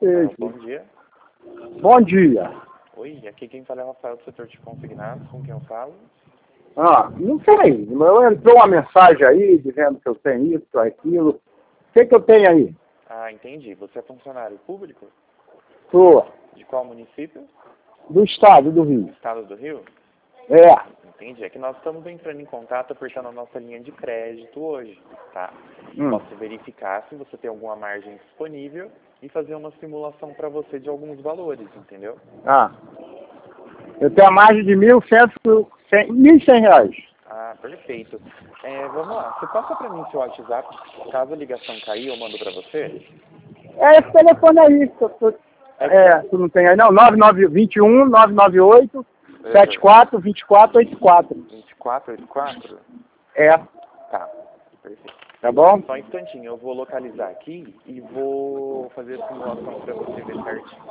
vocês. Bom dia. Bom dia. Oi, aqui quem fala é o Rafael do setor de consignados, com quem eu falo? Não sei. Entrou uma mensagem aí dizendo que eu tenho isso, aquilo. O que eu tenho aí? Ah, entendi. Você é funcionário público? Sou. De qual município? Do estado do Rio. Estado do Rio? É. Entendi. É que nós estamos entrando em contato por estar na nossa linha de crédito hoje, tá? Posso verificar se você tem alguma margem disponível e fazer uma simulação para você de alguns valores, entendeu? Eu tenho a margem de R$1.100. Ah, perfeito. Vamos lá. Você passa para mim seu WhatsApp. Caso a ligação cair, eu mando para você? É esse telefone aí. Tu não tem aí não? 9921 998 742484. 2484? É. Tá. Perfeito. Tá bom? Só um instantinho. Eu vou localizar aqui e vou fazer a simulação para você ver certinho.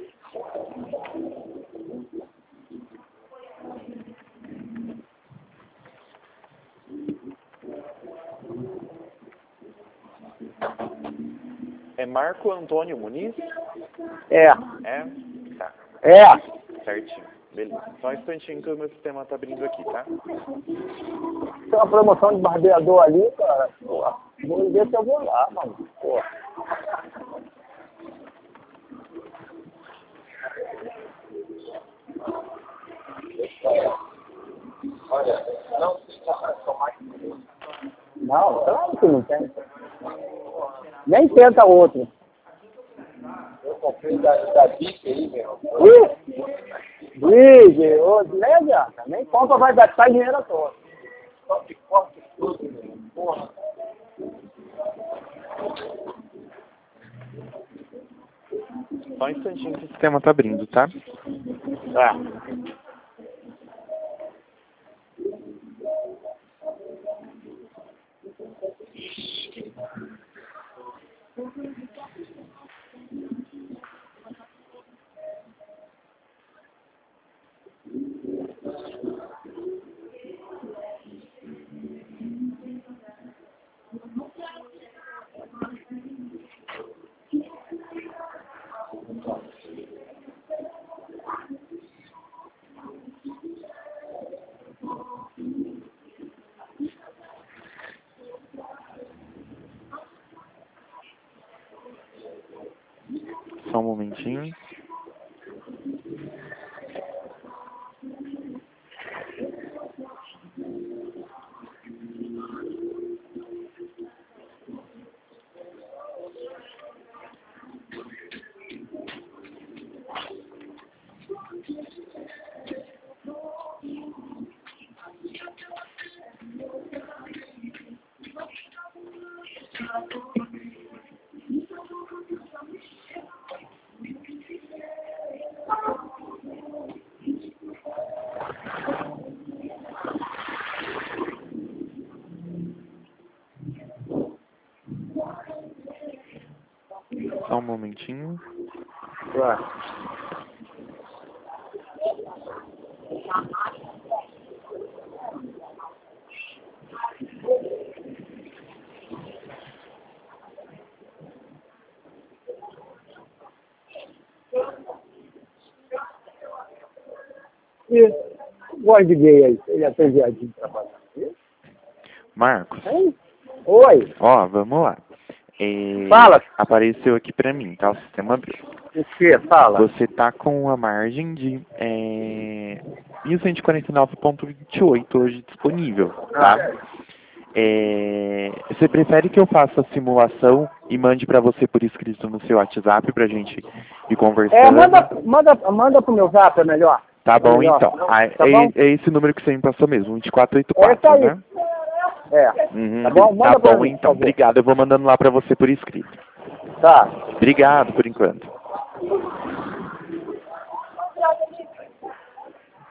É Marco Antônio Muniz? É. É? Tá. É. Certinho. Beleza. Só um instantinho que o meu sistema tá abrindo aqui, tá? Tem uma promoção de barbeador ali, cara. Pô, vou ver se eu vou lá, mano. Pô. Olha, não claro que não tem. Nem tenta outro. Eu comprei da Bic aí, meu. Bic, beleza? Nem compra, vai gastar dinheiro à toa. Só que corta tudo, meu. Porra. Só um instantinho que o sistema tá abrindo, tá? Tá. Só um momentinho. Só um momentinho. Claro. E gosto de gay aí, ele é tão viadinho trabalhando. Marcos. Oi. Ó, vamos lá. Fala. Apareceu aqui pra mim, tá? O sistema abriu. O que? Fala. Você tá com uma margem de 1.149,28 hoje disponível, tá? Você prefere que eu faça a simulação e mande pra você por escrito no seu WhatsApp pra gente ir conversando? Manda pro meu zap, é melhor. Tá bom, melhor. então. Tá bom? É esse número que você me passou mesmo, 2484, aí. né? Tá bom? Manda Tá pra bom, mim, então. Obrigado. Eu vou mandando lá pra você por escrito. Tá. Obrigado por enquanto.